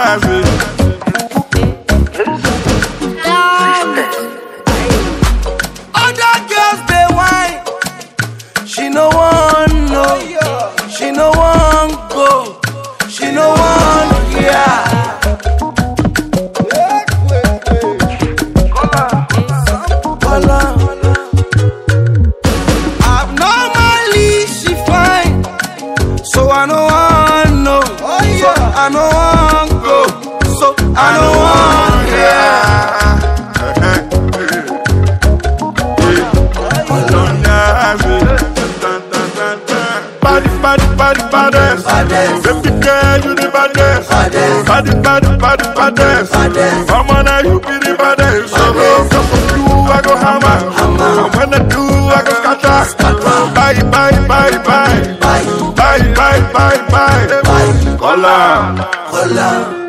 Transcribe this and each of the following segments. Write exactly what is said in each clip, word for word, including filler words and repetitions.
Other girls they whine, she no want no, she no want go, she no want yeah. Abnormally she fine, so I no want no, so I no want go, so I no want yeah. Body, body, body, baddest. Baby girl, you the baddest. Body, body, body, baddest. Mama, now you be the baddest. So, so for you, I go hammer. And when I do, I go scatter. Bye, bye, bye, bye. Bye, bye, bye, bye. Hola. Hola.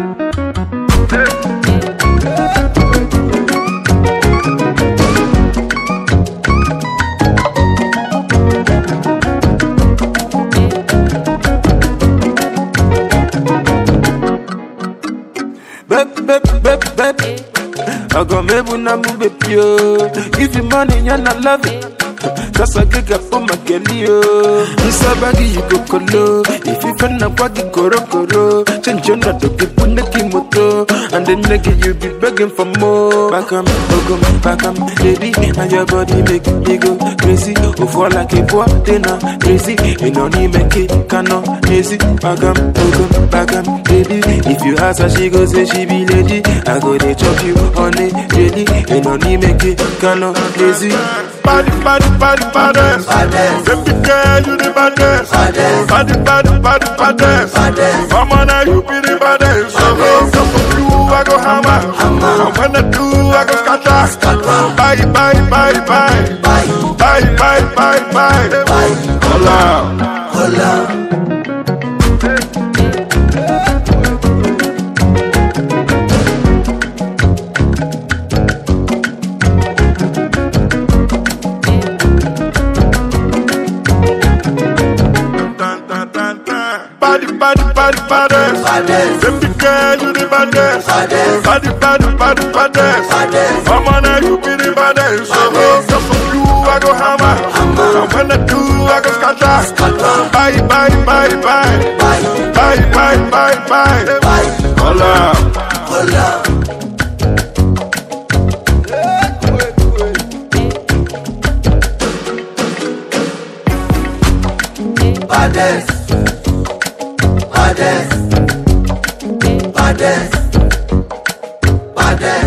Bep, bep, bep, bep. I go me when I move it pure. Give you money and I love it. Cause I get for my girlie, yo. This a baggy you go colo. If you find a baggy koro koro, change your not to keep on the kimoto. And then nigga you be begging for more. Back on, back on, back on, baby. And your body make me go crazy. Oh, fall like a boy, dinner, crazy. And only make it cano, easy. Back on, back on, back on, baby. If you ask her, she go say she be lady. I go they chop you on it, really. And only make it cano, easy. Body, body, body, baddest. Baby girl, you the baddest. Body, body, body, baddest. Mama, now you be the baddest. So, so for you, I go hammer. And when I do, I go scatter. Bye, bye, bye, bye. Bye, bye, bye, bye. Hola. Hola. Body, body, body, baddest. Baby girl, you the baddest. Body, body, body, baddest. Mama, now you be the baddest. So, so for you, I go hammer. And when I do, I go scatter. Bye, bye, bye, bye. Bye, bye, bye, bye. Hola. Hola. Baddest. Baddest, baddest, baddest.